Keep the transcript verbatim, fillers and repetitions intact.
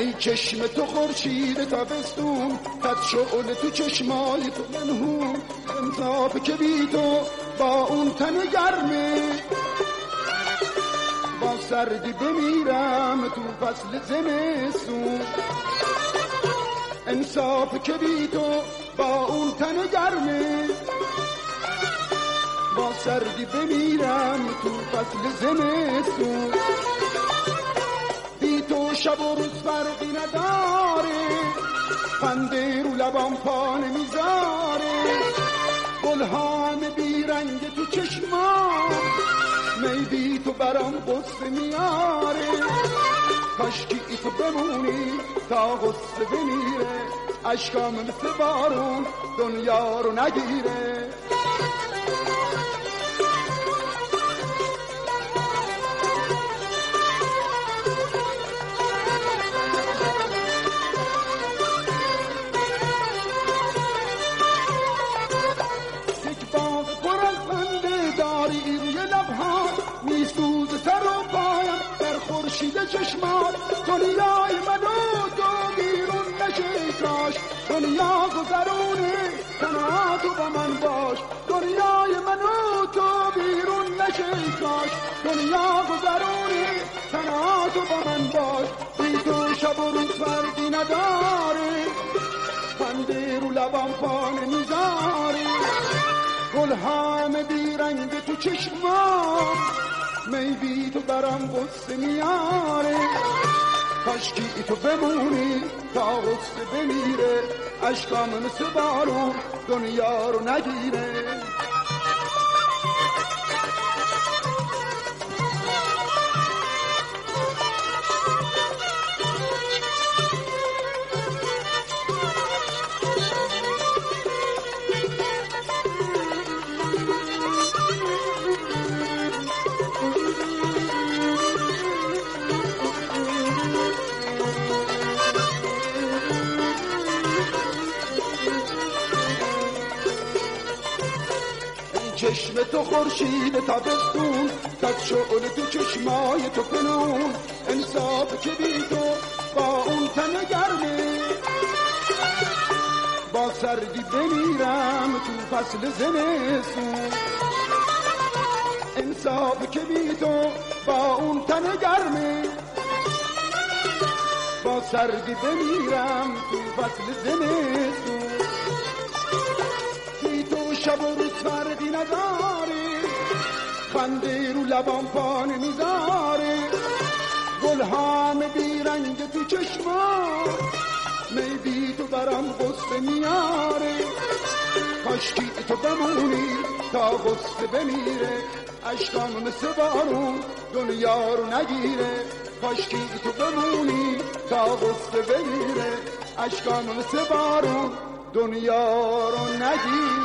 ای چشم تو خورشید تابستون، قد شعله تو چشمای تو منهون، انصاف که بی تو با اون تن گرمه، با سردی بمیرم تو فصل زمستون. انصاف که بی تو با اون تن گرمه، با سردی بمیرم تو فصل زمستون. بی تو شب و روز فرقی نداره، خنده رو لبام پا نمیذاره، گلهام بی رنگ تو چشمام، می بی تو برام غصه میاره. کاشکی ای تو بمونی تا غصه بمیره، اشکام مثل بارون دنیا رو نگیره. چشمات دنیای منو تو بیرون نشه کاش، دنیا گذرونه تنها تو با من باش. دنیای منو تو بیرون نشه کاش، دنیا گذرونه تنها تو با من باش. بی تو شب و روز فرقی نداره، خنده رو لبام پا نمیذاره، گلهام بی رنگ تو چشمام، می بی تو برام غصه میاره. کاشکی ای تو بمونی تا غصه بمیره، اشکام مثل بارون دنیا رو نگیره. چشم تو خورشید تابستون، قد شعله تو چشمای تو فنون، انصاف که بی تو با اون تن گرمه، با سردی بمیرم تو فصل زمستون. انصاف که بی تو با اون تن گرمه، با سردی بمیرم تو فصل زمستون. بی تو شب و روز فرقی نداره، خنده رو لبام پا نمیذاره، گلهام بی رنگ تو چشمام، می بی تو برام غصه میاره. کاشکی تو بمونی تا غصه بمیره، اشکام مثل بارون دنیا رو نگیره. کاشکی تو بمونی تا غصه بمیره، اشکام مثل بارون دنیا رو نگیره.